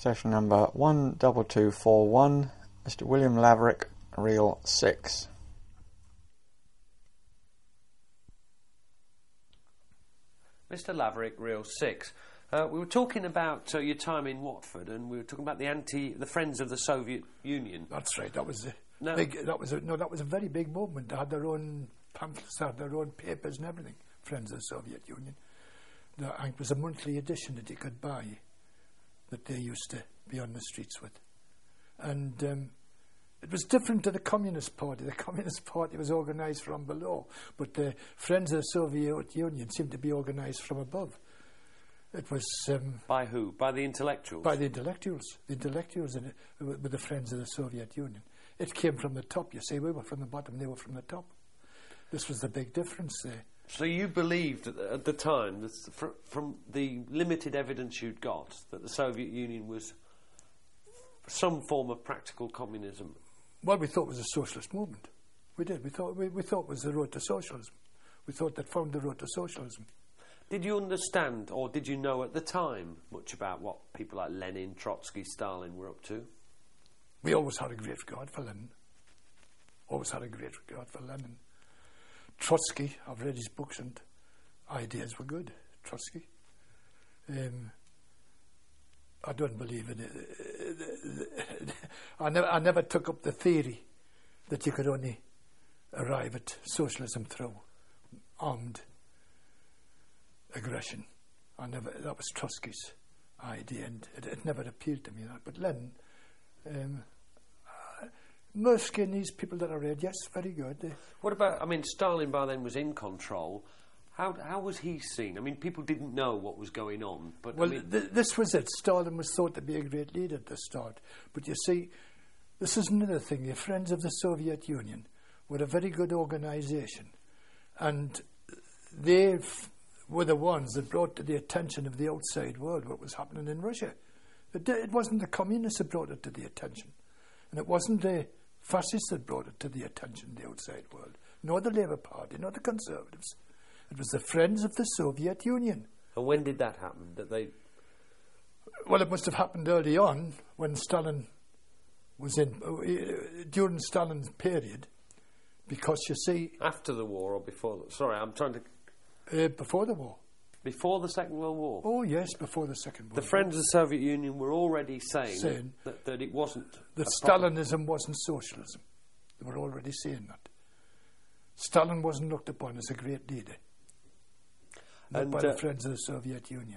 Session number 12241, Mr. William Laverick, Reel 6. Mr. Laverick, Reel 6. We were talking about your time in Watford, and we were talking about the Friends of the Soviet Union. That's right. That was a very big movement. They had their own pamphlets, they had their own papers and everything. Friends of the Soviet Union. It was a monthly edition that you could buy, that they used to be on the streets with. And it was different to the Communist Party. The Communist Party was organised from below, but the Friends of the Soviet Union seemed to be organised from above. It was... by who? By the intellectuals? By the intellectuals. The intellectuals were the Friends of the Soviet Union. It came from the top, you see. We were from the bottom, they were from the top. This was the big difference there. So you believed at the time, that from the limited evidence you'd got, that the Soviet Union was some form of practical communism? Well, we thought it was a socialist movement. We did. We thought it was the road to socialism. We thought that found the road to socialism. Did you understand, or did you know at the time, much about what people like Lenin, Trotsky, Stalin were up to? We always had a great regard for Lenin. Always had a great regard for Lenin. Trotsky, I've read his books and ideas were good. Trotsky. I don't believe in it. I never took up the theory that you could only arrive at socialism through armed aggression. That was Trotsky's idea, and it never appealed to me. But Lenin, Musk and these people that I read, yes, very good. What about, Stalin by then was in control. How was he seen? People didn't know what was going on. But this was it. Stalin was thought to be a great leader at the start. But you see, this is another thing. The Friends of the Soviet Union were a very good organisation. And they were the ones that brought to the attention of the outside world what was happening in Russia. It wasn't the communists that brought it to the attention. And it wasn't the fascists that brought it to the attention of the outside world, nor the Labour Party, nor the Conservatives. It was the Friends of the Soviet Union. And when did that happen? Well, it must have happened early on when Stalin was during Stalin's period, because you see... After the war or before? Sorry, I'm trying to... before the war. Before the Second World War? Oh, yes, before the Second World War. The Friends of the Soviet Union were already saying that it wasn't... That Stalinism wasn't socialism. They were already saying that. Stalin wasn't looked upon as a great leader. Not by the Friends of the Soviet Union.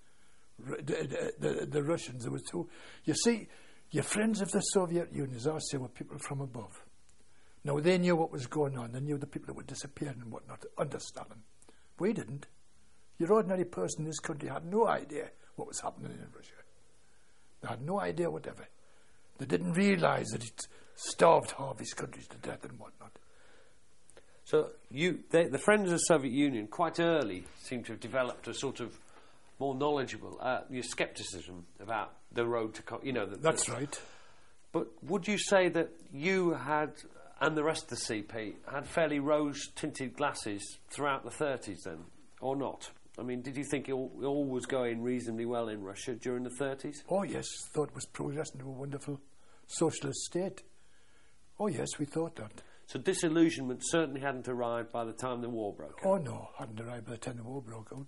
The Russians, there were two... You see, your Friends of the Soviet Union, as I say, were people from above. Now, they knew what was going on. They knew the people that were disappearing and whatnot under Stalin. We didn't. Your ordinary person in this country had no idea what was happening in Russia. They had no idea whatever. They didn't realise that it starved half his countries to death and whatnot. So the Friends of the Soviet Union quite early seem to have developed a sort of more knowledgeable scepticism about the road to... That's right. But would you say that you had, and the rest of the CP, had fairly rose-tinted glasses throughout the 30s then, or not? Did you think it all was going reasonably well in Russia during the 30s? Oh, yes. Thought it was progressing to a wonderful socialist state. Oh, yes, we thought that. So disillusionment certainly hadn't arrived by the time the war broke out? Oh, no, hadn't arrived by the time the war broke out.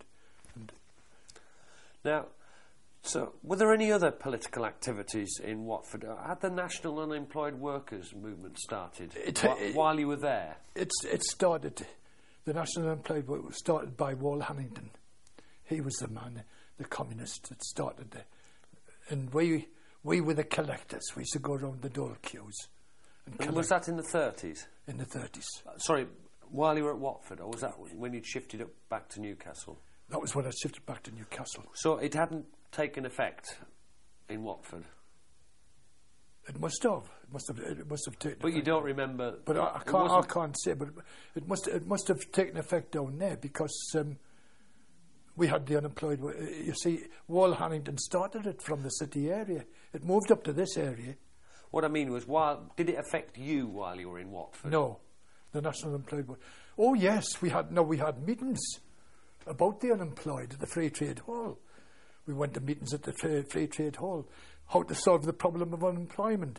Now, so were there any other political activities in Watford? Had the National Unemployed Workers movement started while you were there? It started... The National Unemployed Workers was started by Wal Hannington. He was the man, the communist that started it. And we were the collectors. We used to go around the dole queues. And was that in the 30s? In the 30s. Sorry, while you were at Watford, or was that when you'd shifted up back to Newcastle? That was when I shifted back to Newcastle. So it hadn't taken effect in Watford? It must have. It must have taken. But effect. You don't remember. But I can't say. But it must have taken effect down there because we had the unemployed. You see, Wal Hannington started it from the city area. It moved up to this area. What I mean was, did it affect you while you were in Watford? No, the National Unemployed. Oh yes, we had meetings about the unemployed at the Free Trade Hall. We went to meetings at the Free Trade Hall. How to solve the problem of unemployment.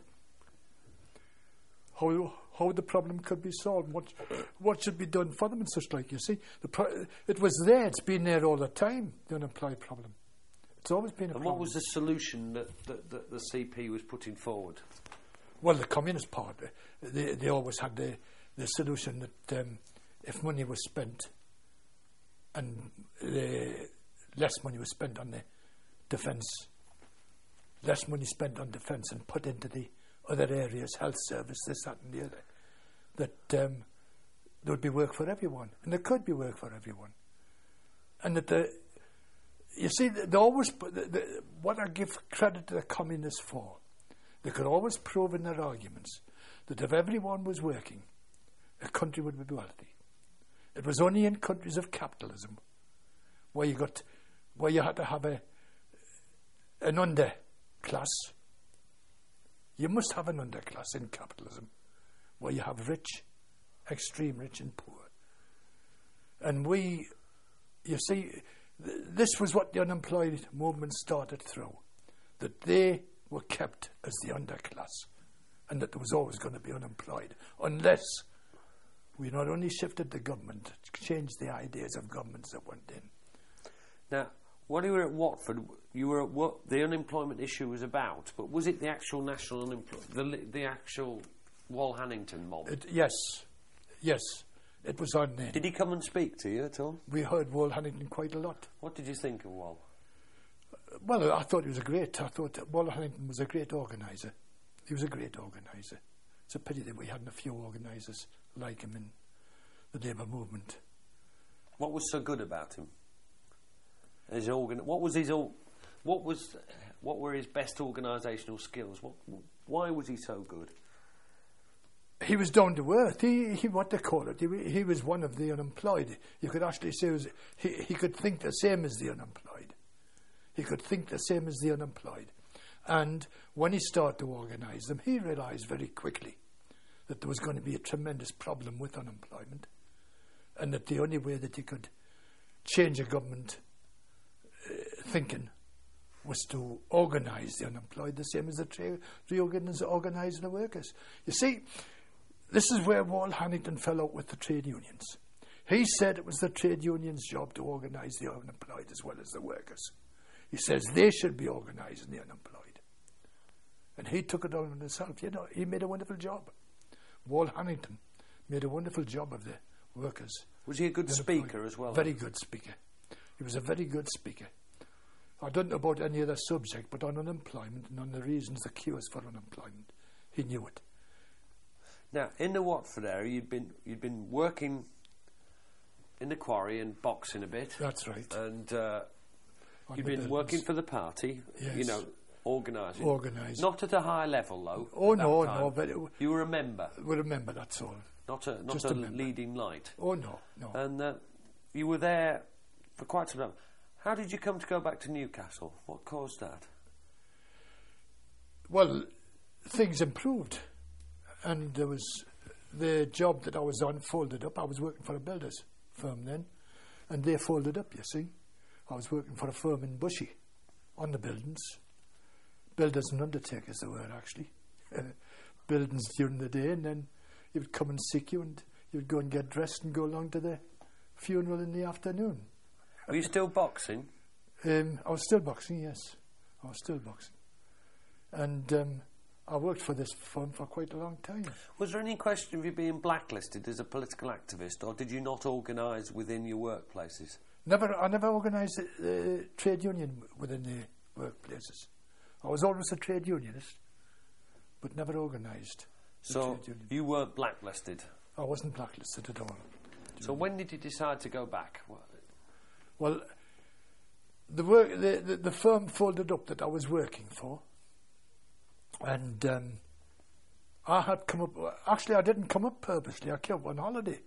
How the problem could be solved. What should be done for them and such like. You see, it was there. It's been there all the time. The unemployed problem. It's always been a problem. And what was the solution that the CP was putting forward? Well, the Communist Party, they always had the solution that if money was spent and less money was spent on the defence, less money spent on defence and put into the other areas, health service, this, that and the other, that there would be work for everyone. And there could be work for everyone. And that you see, they always, what I give credit to the Communists for, they could always prove in their arguments that if everyone was working, a country would be wealthy. It was only in countries of capitalism where you had to have an underclass. You must have an underclass in capitalism where you have rich, extreme rich and poor. And you see, this was what the unemployed movement started through, that they were kept as the underclass and that there was always going to be unemployed unless we not only shifted the government, changed the ideas of governments that went in. Now, when you were at Watford, you were at what the unemployment issue was about, but was it the actual national unemployment, the actual Wal Hannington mob? Yes, it was on there. Did he come and speak to you at all? We heard Wal Hannington quite a lot. What did you think of Wal? Well, I thought I thought that Wal Hannington was a great organiser. He was a great organiser. It's a pity that we hadn't a few organisers like him in the Labour movement. What was so good about him? What were his best organisational skills? Why was he so good? He was down to earth. He what they call it. He was one of the unemployed. You could actually say he could think the same as the unemployed. He could think the same as the unemployed. And when he started to organise them, he realised very quickly that there was going to be a tremendous problem with unemployment, and that the only way that you could change a government thinking was to organise the unemployed the same as organising the workers. You see, this is where Wal Hannington fell out with the trade unions. He said it was the trade unions' job to organise the unemployed as well as the workers. He says they should be organising the unemployed. And he took it on himself. You know, he made a wonderful job. Wal Hannington made a wonderful job of the workers. Was he a good speaker as well? Very good speaker. He was a very good speaker. I don't know about any other subject, but on unemployment and on the reasons, the cures for unemployment, he knew it. Now, in the Watford area, you'd been working in the quarry and boxing a bit. That's right. And you'd been working for the party, yes. You know, organising. Organising. Not at a high level, though. Oh, no, but... You were a member? We remember, that's all. Not a leading light? Oh, no. And you were there for quite some time. How did you come to go back to Newcastle? What caused that? Well, things improved. And there was the job that I was on folded up. I was working for a builder's firm then, and they folded up, you see. I was working for a firm in Bushy on the buildings. Builders and undertakers they were, actually. Buildings during the day, and then he would come and seek you, and you would go and get dressed and go along to the funeral in the afternoon. Were you still boxing? I was still boxing, yes. I was still boxing. And I worked for this firm for quite a long time. Was there any question of you being blacklisted as a political activist, or did you not organise within your workplaces? I never organised a trade union within the workplaces. I was always a trade unionist, but never organised. So you weren't blacklisted? I wasn't blacklisted at all. So when did you decide to go back? Well, the firm folded up that I was working for, and I had come up. Actually, I didn't come up purposely. I came up on holiday.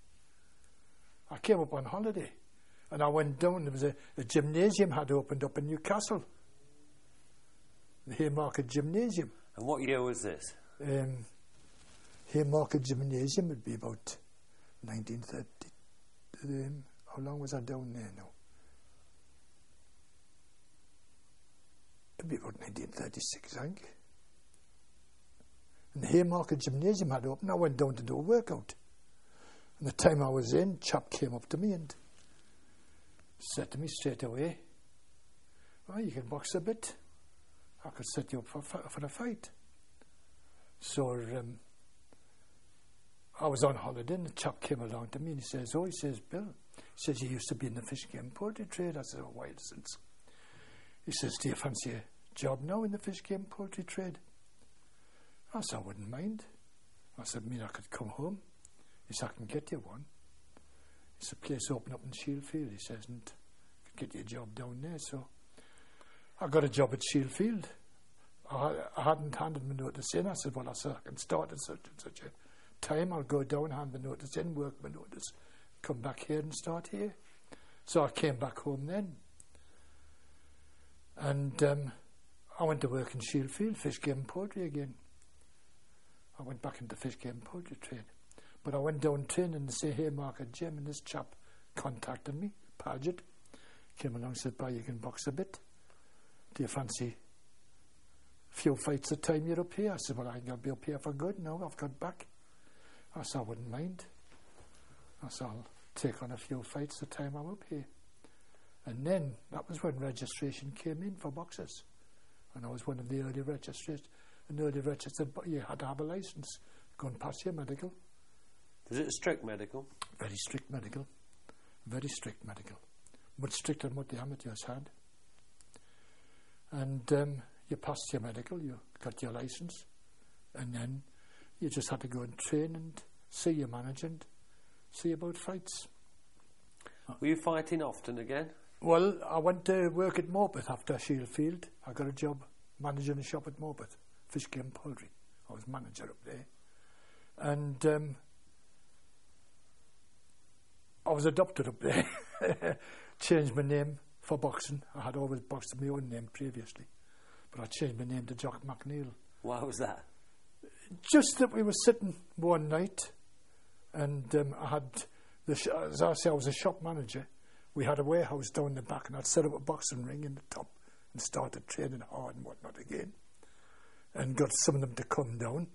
And I went down. There was a gymnasium had opened up in Newcastle, the Haymarket Gymnasium. And what year was this? Haymarket Gymnasium would be about 1930. How long was I down there now? 1936, I think. And the Haymarket Gymnasium had opened. I went down to do a workout. And the time I was in, chap came up to me and said to me straight away, "Well, you can box a bit. I could set you up for a fight." So I was on holiday and the chap came along to me and he says, "Oh," he says, "Bill," he says, "you used to be in the fish game poultry trade." I said, "A while since." He says, "Do you fancy a job now in the fish game poultry trade?" I said, "I wouldn't mind." I said, "I could come home." He said, "I can get you one." It's a place open up in Shieldfield, he says, "and I could get you a job down there." So I got a job at Shieldfield. I hadn't handed my notice in. I said, "Well," I said, "I can start at such and such a time. I'll go down, hand my notice in, work my notice, come back here and start here." So I came back home then. And I went to work in Shieldfield, fish game and poultry again. I went back into fish game and poultry trade. But I went down training in the Haymarket gym and this chap contacted me, Paget, came along and said, "Boy, you can box a bit. Do you fancy a few fights a time you're up here?" I said, "Well, I think I'll be up here for good now. I've got back." I said, "I wouldn't mind." I said, "I'll take on a few fights the time I'm up here." And then that was when registration came in for boxers. And I was one of the early registrants. And early registered, but you had to have a licence, go and pass your medical. Is it a strict medical? Very strict medical. Very strict medical. Much stricter than what the amateurs had. And you passed your medical, you got your licence, and then you just had to go and train and see your manager and see about fights. Were you fighting often again? Well, I went to work at Morpeth after Shieldfield. I got a job managing a shop at Morpeth, fish game poultry. I was manager up there. And I was adopted up there. Changed my name for boxing. I had always boxed in my own name previously. But I changed my name to Jock McNeil. Why was that? Just that we were sitting one night and I had, as I say, I was a shop manager. We had a warehouse down the back and I'd set up a boxing ring in the top and started training hard and whatnot again. And got some of them to come down.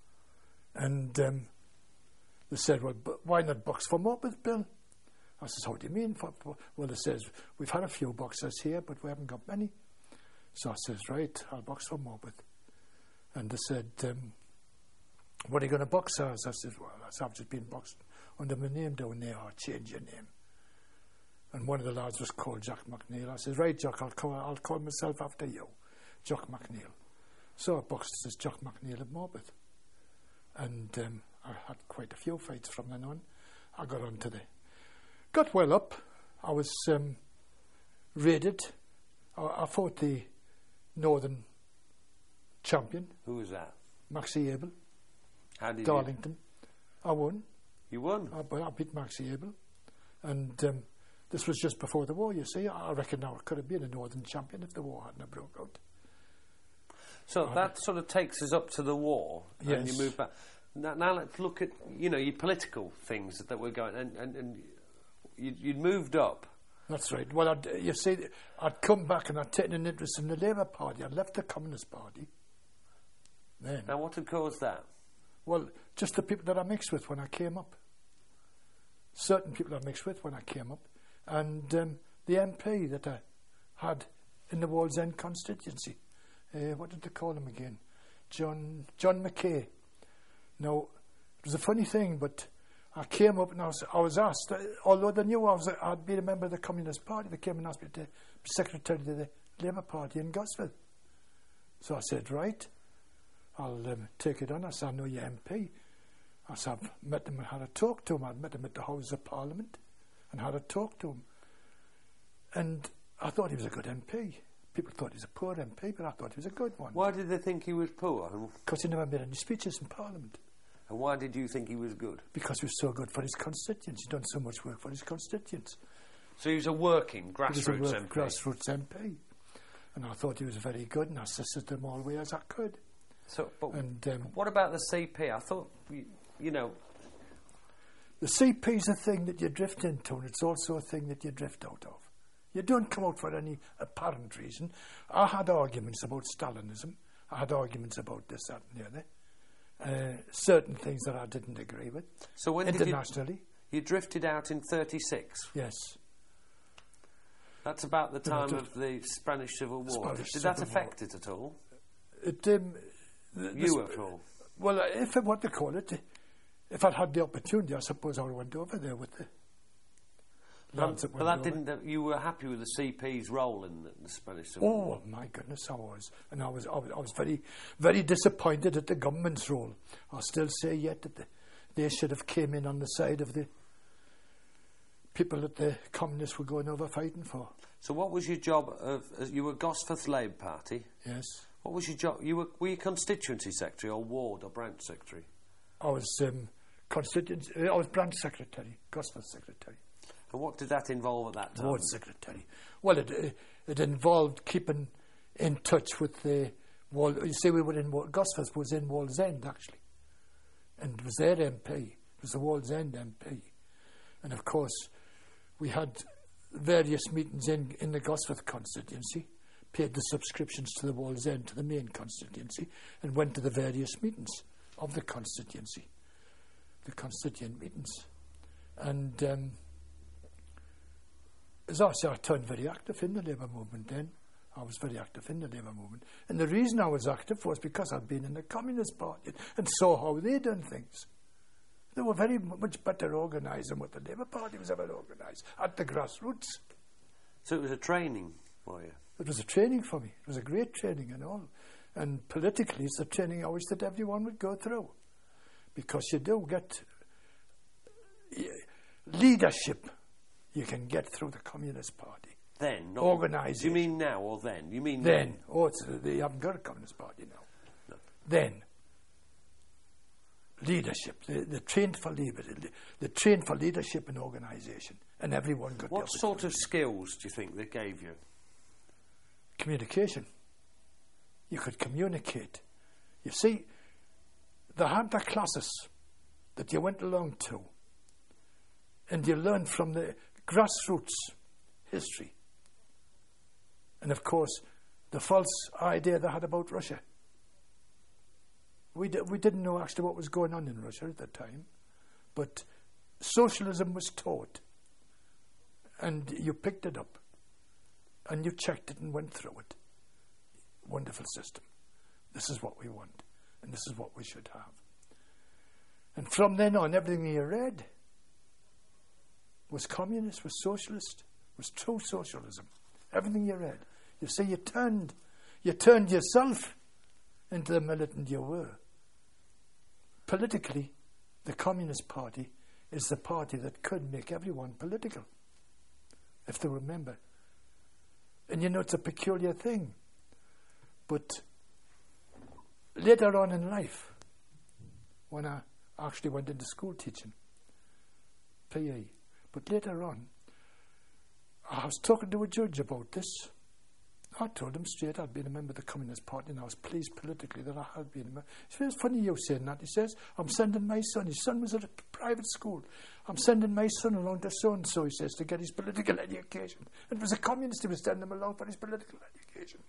And they said, "Well, but why not box for Morpeth, Bill?" I says, "How do you mean?" Well, they says, "We've had a few boxers here, but we haven't got many." So I says, "Right, I'll box for Morpeth." And they said, "What are you going to box as?" I says, "Well," I've just been boxing under my name down there. "I'll change your name." And one of the lads was called Jock McNeil. I says, "Right, Jock, I'll call myself after you, Jock McNeil." So I boxed as Jock McNeil at Morpeth. And I had quite a few fights from then on. I got well up. I was rated. I fought the Northern champion. Who was that? Maxie Abel. How did Darlington. I won. You won? I beat Maxie Abel. And this was just before the war, you see. I reckon I could have been a Northern champion if the war hadn't broke out. So that sort of takes us up to the war, yes. And you move back. Now let's look at, your political things that were going, and you'd moved up. That's right. Well, I'd come back and I'd taken an interest in the Labour Party. I'd left the Communist Party. Then. Now, what had caused that? Well, just the people that I mixed with when I came up. Certain people I mixed with when I came up. And the MP that I had in the Wallsend constituency. What did they call him again? John McKay. Now, it was a funny thing, but I came up and I was asked, although they knew I'd been a member of the Communist Party, they came and asked me to be secretary to the Labour Party in Gosford. So I said, "Right, I'll take it on." I said, "I know your MP." I said, "I've met him and had a talk to him. I'd met him at the House of Parliament and had a talk to him. And I thought he was a good MP. People thought he was a poor MP, but I thought he was a good one. Why did they think he was poor? Because he never made any speeches in Parliament. And why did you think he was good? Because he was so good for his constituents. He'd done so much work for his constituents. So he was a working grassroots MP? Grassroots MP. And I thought he was very good, and I assisted him all the way as I could. So, but and what about the CP? I thought, you know... The CP's a thing that you drift into, and it's also a thing that you drift out of. You don't come out for any apparent reason. I had arguments about Stalinism. I had arguments about this, that and the other. Certain things that I didn't agree with. So when internationally. You drifted out in 36? Yes. That's about the time of the Spanish Civil War. Did that affect it at all? You at all? Well, if what they call it, if I'd had the opportunity, I suppose I would have went over there with the lads that went but that over. didn't. You were happy with the CP's role in the Spanish Civil War? Oh my goodness, I was, and I was very, very disappointed at the government's role. I still say yet that they should have came in on the side of the people that the communists were going over fighting for. So, what was your job? You were Gosforth Labour Party. Yes. What was your job? Were you constituency secretary or ward or branch secretary? I was constituency. I was branch secretary, Gosforth secretary. And what did that involve at that time? Ward secretary. Well, it involved keeping in touch with the Wall. You see, we were in Gosforth was in Wallsend actually, and it was their MP. It was the Wallsend MP, and of course, we had various meetings in the Gosforth constituency. Paid the subscriptions to the Wallsend, to the main constituency, and went to the various meetings of the constituency, the constituent meetings. And as I say, I turned very active in the Labour movement then. I was very active in the Labour movement. And the reason I was active was because I'd been in the Communist Party and saw how they done things. They were very much better organised than what the Labour Party was ever organised, at the grassroots. So it was a training for you? It was a training for me. It was a great training and all. And politically, it's the training I wish that everyone would go through. Because you do get leadership you can get through the Communist Party. Then? Organisation. Do you mean now or then? You mean then? Oh, they haven't got a Communist Party now. No. Then. Leadership. They trained for they trained for leadership and organisation. And everyone got What sort of skills do you think they gave you? Communication. You could communicate. You see, they had the classes that you went along to, and you learned from the grassroots history. And of course, the false idea they had about Russia. We didn't know actually what was going on in Russia at the time, but socialism was taught, and you picked it up, and you checked it and went through it. Wonderful system. This is what we want, and this is what we should have. And from then on, everything you read was communist, was socialist, was true socialism. Everything you read. You see, you turned yourself into the militant you were. Politically, the Communist Party is the party that could make everyone political, if they remember. And you know, it's a peculiar thing. But later on in life, when I actually went into school teaching, PE, but later on, I was talking to a judge about this. I told him straight I'd been a member of the Communist Party, and I was pleased politically that I had been a member. He says, "It's funny you saying that." He says, "I'm sending my son. His son was at a private school. I'm sending my son along to so-and-so," he says, "to get his political education." And it was a communist who was sending him along for his political education.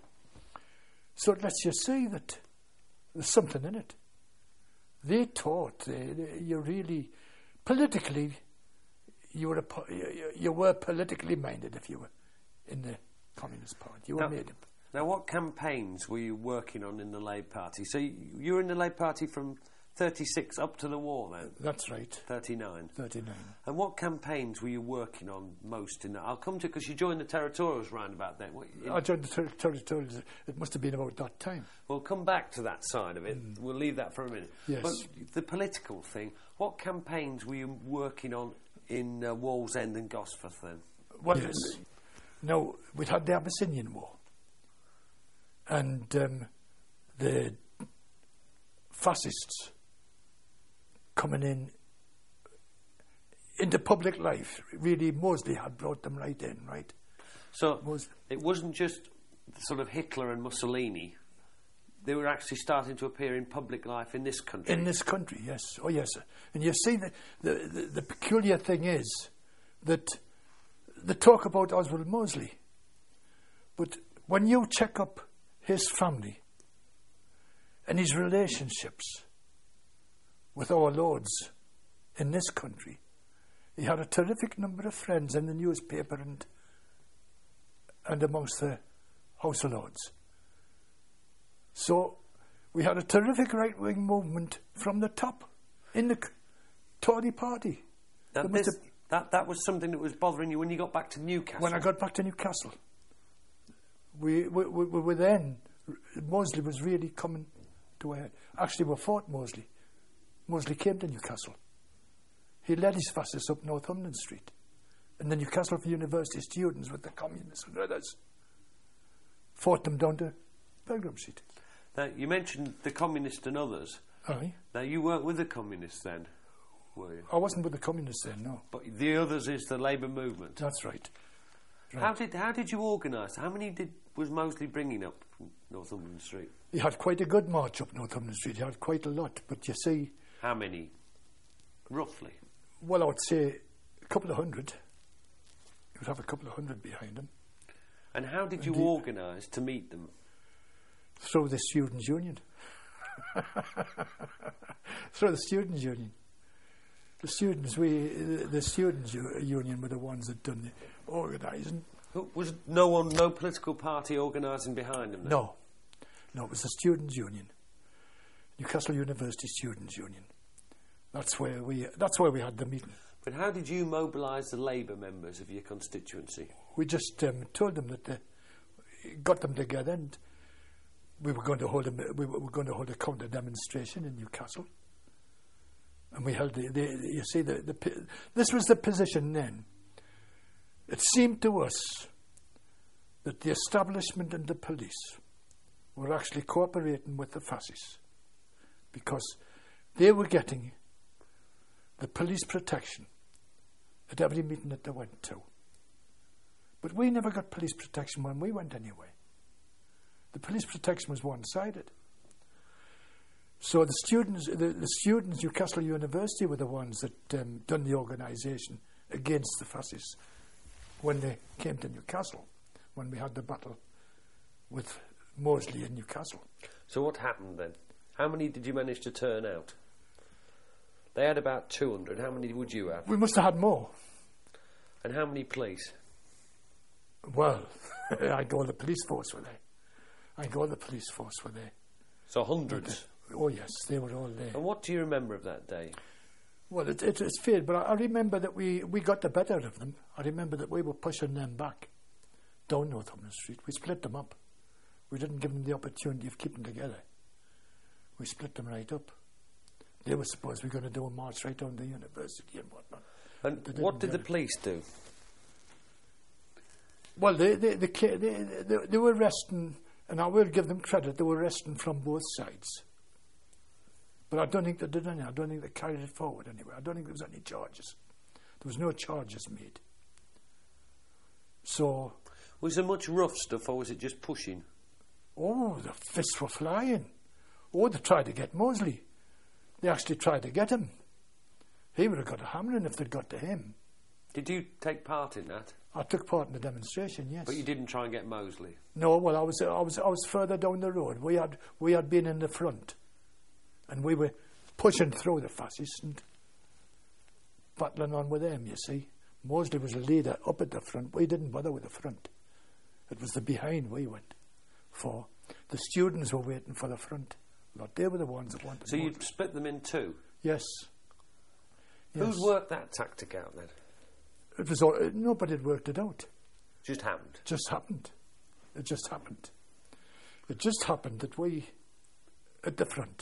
So it lets you see that there's something in it. They taught you really, politically, you were politically minded if you were in the Communist Party. You were made up. Now, what campaigns were you working on in the Labour Party? So you were in the Labour Party from 36 up to the war then? That's right. 39. 39. And what campaigns were you working on most in that? I'll come to it because you joined the Territorials round about then. I joined the Territorials. It must have been about that time. We'll come back to that side of it. We'll leave that for a minute. Yes. But the political thing, what campaigns were you working on in Wallsend and Gosforth then? Well, yes. Now, we'd had the Abyssinian War, and the fascists coming into public life. Really, Mosley had brought them right in, right? So it wasn't just sort of Hitler and Mussolini. They were actually starting to appear in public life in this country. In this country, yes. Oh, yes. And you see, the peculiar thing is that they talk about Oswald Mosley, but when you check up his family and his relationships with our lords in this country, he had a terrific number of friends in the newspaper and amongst the House of Lords. So we had a terrific right-wing movement from the top in the Tory party. Now that was something that was bothering you when you got back to Newcastle? When I got back to Newcastle. We were then, Mosley was really coming to a head. Actually, we fought Mosley. Mosley came to Newcastle. He led his fascists up Northumberland Street. And the Newcastle University students with the communists and others fought them down to Pilgrim Street. Now, you mentioned the communists and others. Aye. Now, you weren't with the communists then, were you? I wasn't with the communists then, no. But the others is the Labour movement. That's right. How did you organise? How many was Mosley bringing up Northumberland Street? He had quite a good march up Northumberland Street. He had quite a lot. But you see... How many? Roughly? Well, I would say a couple of hundred. He would have a couple of hundred behind him. And how did you organise to meet them? Through the Students' Union. Through the Students' Union. The Students' Union were the ones that done the organising. Was no political party organising behind them then? No, it was the Students' Union, Newcastle University Students' Union. That's where we had the meeting. But how did you mobilise the Labour members of your constituency? We just told them that got them together, and we were going to hold a counter demonstration in Newcastle. And we held you see, this was the position then. It seemed to us that the establishment and the police were actually cooperating with the fascists because they were getting the police protection at every meeting that they went to. But we never got police protection when we went anyway. The police protection was one-sided. So the students, Newcastle University were the ones that done the organisation against the fascists when they came to Newcastle, when we had the battle with Mosley in Newcastle. So what happened then? How many did you manage to turn out? They had about 200. How many would you have? We must have had more. And how many police? Well, all the police force were there. So hundreds? Oh yes, they were all there. And what do you remember of that day? Well, it's fair, but I remember that we got the better of them. I remember that we were pushing them back down Northumberland Street. We split them up. We didn't give them the opportunity of keeping together. We split them right up. They were supposed we were going to do a march right down the university and whatnot. And what did the police do? Well, they were arresting, and I will give them credit, they were arresting from both sides. But I don't think they did any. I don't think they carried it forward anyway. I don't think there was any charges. There was no charges made. So... Was there much rough stuff, or was it just pushing? Oh, the fists were flying. Oh, they tried to get Mosley. They actually tried to get him. He would have got a hammering if they'd got to him. Did you take part in that? I took part in the demonstration, yes. But you didn't try and get Mosley? No, well, I was further down the road. We had been in the front. And we were pushing through the fascists and battling on with them, you see. Mosley was a leader up at the front. We didn't bother with the front. It was the behind we went for. The students were waiting for the front. But they were the ones that wanted So Mosley. you'd split them in two? Yes. Who'd worked that tactic out then? It was nobody had worked it out. Just happened? It just happened. It just happened that we, at the front,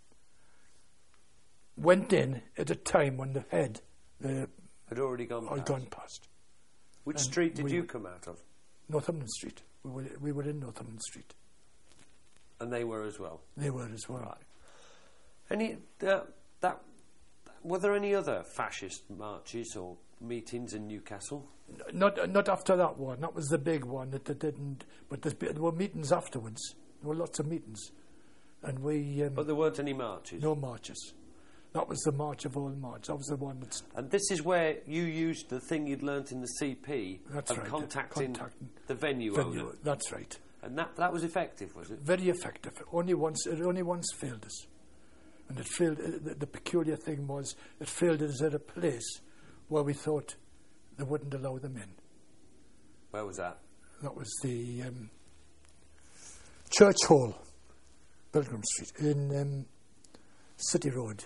went in at a time when the head had already gone past. Which And street did you come out of? Northumberland Street. We were in Northumberland Street. And they were as well? They were as well. Right. Were there any other fascist marches or meetings in Newcastle? Not after that one. That was the big one that they didn't. But there were meetings afterwards. There were lots of meetings, and we. But there weren't any marches. No marches. That was the March of all March. That was the one that's... And this is where you used the thing you'd learnt in the CP That's of right, contacting the venue owner. That's right. And that was effective, was it? Very effective. It only once failed us. And it failed. The peculiar thing was it failed us at a place where we thought they wouldn't allow them in. Where was that? That was the Church Hall, Pilgrim Street, in City Road.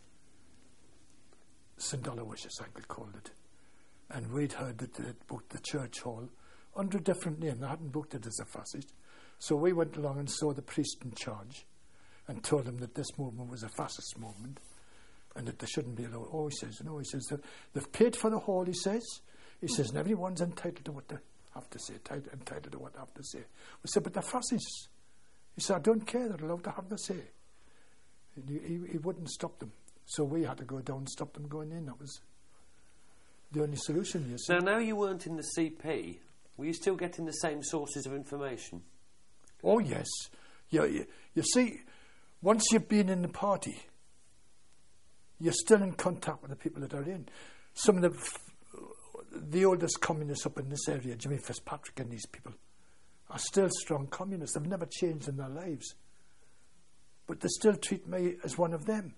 St. Aloysius, I could call it. And we'd heard that they'd booked the Church Hall under a different name. They hadn't booked it as a fascist. So we went along and saw the priest in charge and told him that this movement was a fascist movement and that they shouldn't be allowed. Oh, he says, no, he says, they've paid for the hall, he says. He says, and everyone's entitled to what they have to say, entitled to what they have to say. We said, but they're fascists. He said, I don't care, they're allowed to have their say. And he wouldn't stop them. So we had to go down and stop them going in. That was the only solution, you see. Now you weren't in the CP. Were you still getting the same sources of information? Oh, yes. You see, once you've been in the party, you're still in contact with the people that are in. Some of the oldest communists up in this area, Jimmy Fitzpatrick and these people, are still strong communists. They've never changed in their lives. But they still treat me as one of them.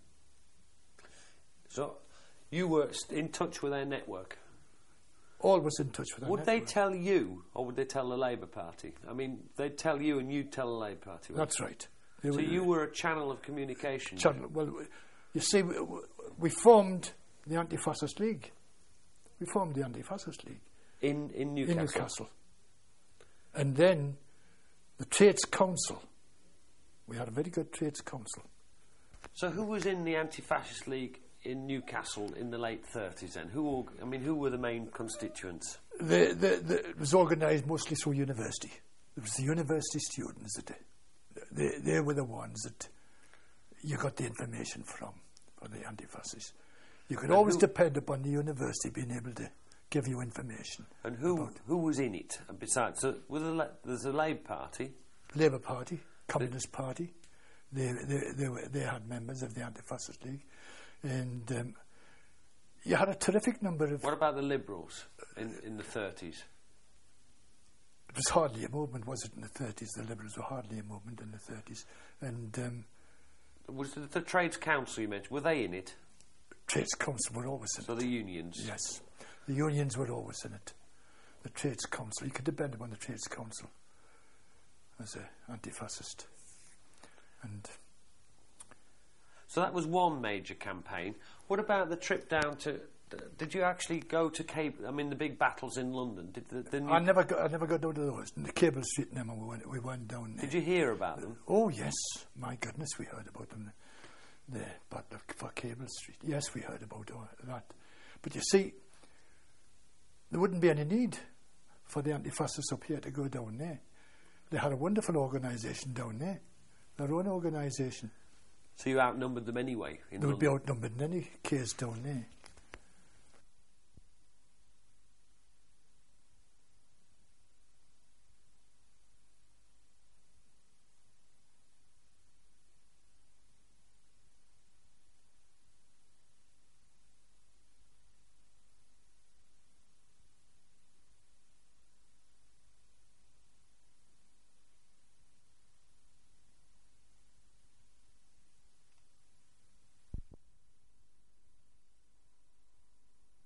So you were in touch with their network? Always in touch with their network. Would they tell you, or would they tell the Labour Party? I mean, they'd tell you and you'd tell the Labour Party. That's right. So you were a channel of communication? Well, you see, we formed the Anti-Fascist League. We formed the Anti-Fascist League. In Newcastle? In Newcastle. And then the Trades Council. We had a very good Trades Council. So who was in the Anti-Fascist League in Newcastle in the late 30s then? Who were the main constituents? It was organised mostly through university. It was the university students that they were the ones that you got the information from, for the anti-fascists. You could always depend upon the university being able to give you information. And who was in it? Besides, there's a Labour Party. Labour Party, Communist Party. They had members of the Anti-Fascist League. And you had a terrific number of... What about the Liberals in the 30s? It was hardly a movement, was it, in the 30s? The Liberals were hardly a movement in the 30s. And... was the Trades Council you mentioned, were they in it? Trades Council were always in it. So the unions? Yes. The unions were always in it. The Trades Council, you could depend upon the Trades Council as an anti-fascist. And... So that was one major campaign. What about the trip down to... Did you actually go to the big battles in London? I never got down to those. In the Cable Street and Emma, we went down there. Did you hear about them? Oh, yes. My goodness, we heard about them. The battle for Cable Street. Yes, we heard about that. But you see, there wouldn't be any need for the anti-fascists up here to go down there. They had a wonderful organisation down there. Their own organisation. So you outnumbered them anyway? They would be outnumbered in any case down there.